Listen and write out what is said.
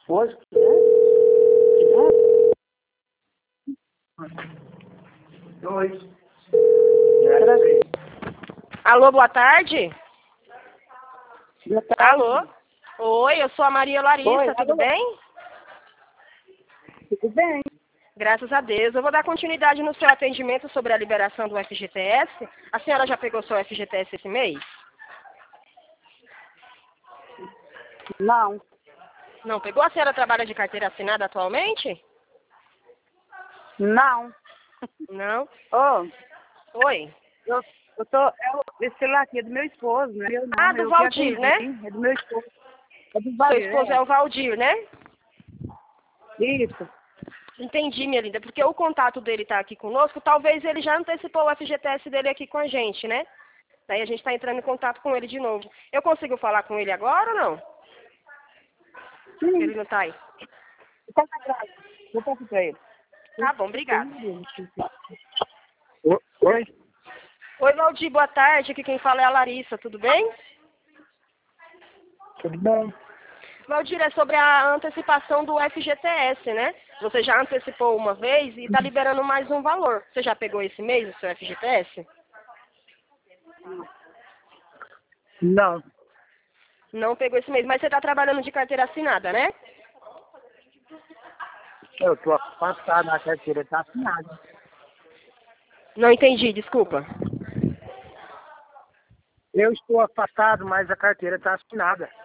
Hoje? Dois. Alô, boa tarde. Boa tarde. Alô? Oi, eu sou a Maria Larissa, Oi, tudo alô? bem? Tudo bem? Graças a Deus. Eu vou dar continuidade no seu atendimento sobre a liberação do FGTS. A senhora já pegou seu FGTS esse mês? Não. Não pegou? A senhora trabalha de carteira assinada atualmente? Não. Não. Ô, Oi. eu tô. Esse celular aqui é do meu esposo, não é meu não. Ah, do Eu que Valdir, atendi. né? É do meu esposo. É do Seu Valdir, esposo é o Valdir, né? Isso. Entendi, minha linda, porque o contato dele está aqui conosco, talvez ele já antecipou o FGTS dele aqui com a gente, né? Daí a gente está entrando em contato com ele de novo. Eu consigo falar com ele agora ou não? Sim. Ele não está aí. Tá atrás. Eu passo pra ele. Tá bom, obrigada. Oi? Oi, Valdir, boa tarde. Aqui quem fala é a Larissa, tudo bem? Tudo bem? Valdir, é sobre a antecipação do FGTS, né? Você já antecipou uma vez e está liberando mais um valor. Você já pegou esse mês o seu FGTS? Não. Não pegou esse mês, mas você está trabalhando de carteira assinada, né? Eu tô afastado, a carteira tá assinada. Não entendi, desculpa. Eu estou afastado, mas a carteira tá assinada.